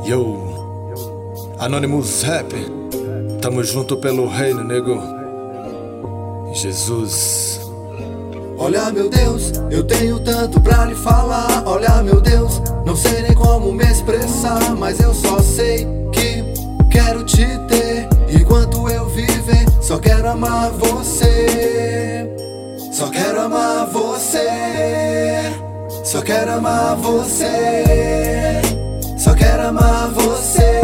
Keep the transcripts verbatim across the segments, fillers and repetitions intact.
Yo, Anonymous Rap, tamo junto pelo reino, nego. Jesus. Olha, meu Deus, eu tenho tanto pra lhe falar. Olha, meu Deus, não sei nem como me expressar, mas eu só sei que quero te ter. Enquanto eu viver, só quero amar você. Só quero amar você. Só quero amar você. Só quero amar você.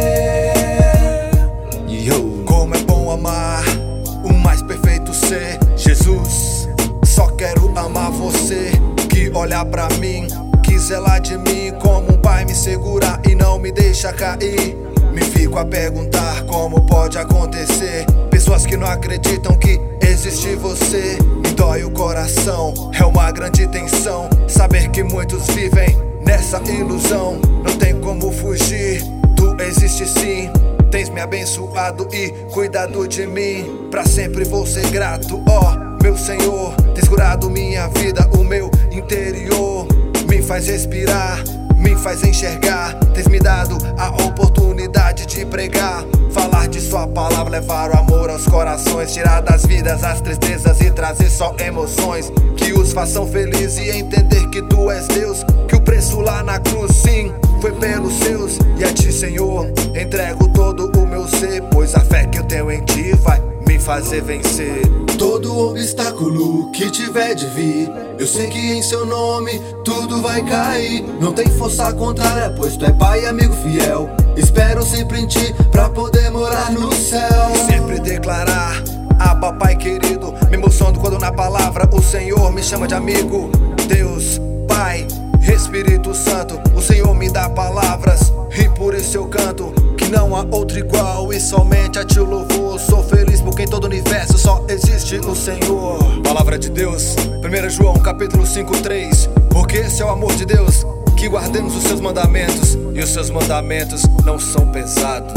Yo. Como é bom amar o mais perfeito ser, Jesus. Só quero amar você, que olha pra mim, que zela de mim, como um pai me segura e não me deixa cair. Me fico a perguntar como pode acontecer. Pessoas que não acreditam que existe você. Me dói o coração, é uma grande tensão saber que muitos vivem nessa ilusão. Não tem como fugir, tu existe sim. Tens me abençoado e cuidado de mim. Pra sempre vou ser grato, ó meu Senhor. Tens curado minha vida, o meu interior. Me faz respirar, me faz enxergar. Tens me dado a oportunidade de pregar, falar de sua palavra, levar o amor aos corações, tirar das vidas as tristezas e trazer só emoções que os façam felizes e entender que tu és Deus, que o preço lá na cruz sim foi pelos seus. E a ti, Senhor, entrego todo o meu ser, pois a fé que eu tenho em ti vai me fazer vencer todo obstáculo que tiver de vir. Eu sei que em seu nome tudo vai cair. Não tem força contrária, pois tu é pai e amigo fiel. Espero sempre em ti pra poder morar no céu. Sempre declarar, Abba, Pai querido. Me emociono quando na palavra o Senhor me chama de amigo. Deus, Pai, Espírito Santo, o Senhor me dá palavras e por isso eu canto que não há outro igual e somente a ti o louvor. Sou feliz porque em todo o universo só existe o Senhor. Palavra de Deus, primeiro João capítulo cinco, três. Porque esse é o amor de Deus, que guardemos os seus mandamentos, e os seus mandamentos não são pesados.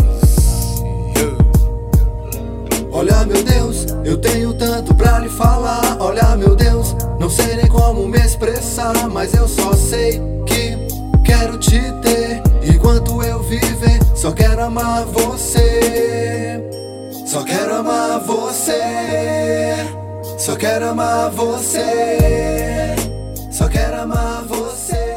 Olha, meu Deus, eu tenho tanto pra lhe falar. Olha, meu Deus, não sei nem como me expressar, mas eu só sei que quero te ter. Enquanto eu viver, só quero amar você. Só quero amar você. Só quero amar você. Só quero amar você.